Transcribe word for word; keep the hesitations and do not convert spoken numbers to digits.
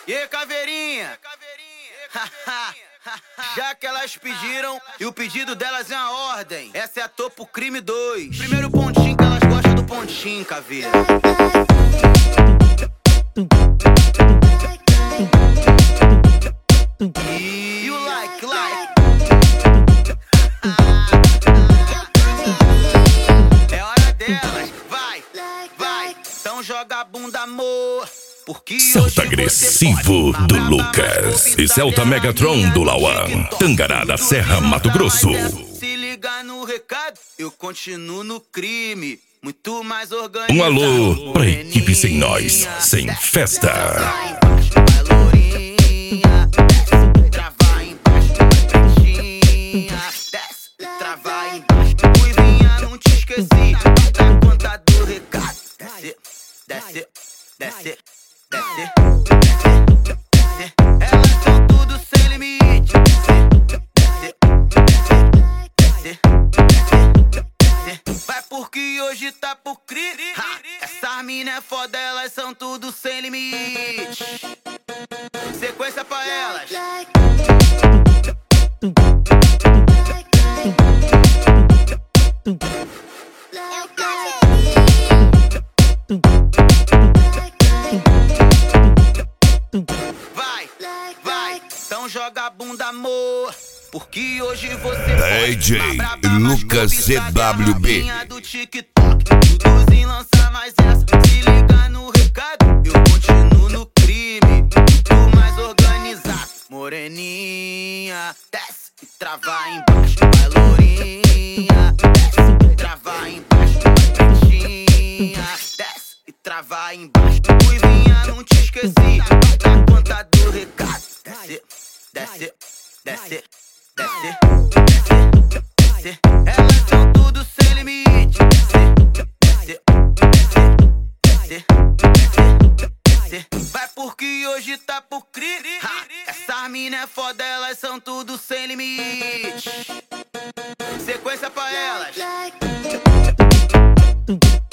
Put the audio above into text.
E aí, caveirinha? Já que elas pediram, e o pedido delas é uma ordem. Essa é a Topo Crime dois. Primeiro pontinho que elas gostam do pontinho, caveira. E o like, like. É hora delas, vai, vai. Então joga a bunda, amor. Porque Celta agressivo do Lucas e Celta Megatron do Lauan, Tangará da Serra, Mato Grosso. Se liga no recado, eu continuo no crime, muito mais organizado. Um alô pra equipe sem nós, sem festa. Travar embaixo, pretinha, desce, travar embaixo. Ruivinha, não te esqueci, dá conta do recado. Desce, desce, desce. Desce, desce, desce. Elas são tudo sem limite. Desce, desce, desce, desce. Vai porque hoje tá pro crime. Essas mina é foda, elas são tudo sem limite. Sequência pra elas. Vai, vai, então joga a bunda, amor. Porque hoje você D J Lucas C W B do TikTok. Duduzinho lança mais essa. Se liga no recado, eu continuo no crime, muito mais organizado. Moreninha, desce e trava embaixo. Vai, lourinha, desce e trava embaixo. Vai, pretinha, desce e trava embaixo. Ruivinha, não te esqueci, dá conta do recado. Desce, desce, desce, desce, desce, desce. Elas são tudo sem limite. Desce, desce, desce, desce, desce. Vai porque hoje tá pro crime. Essas mina é foda, elas são tudo sem limite. Sequência pra elas.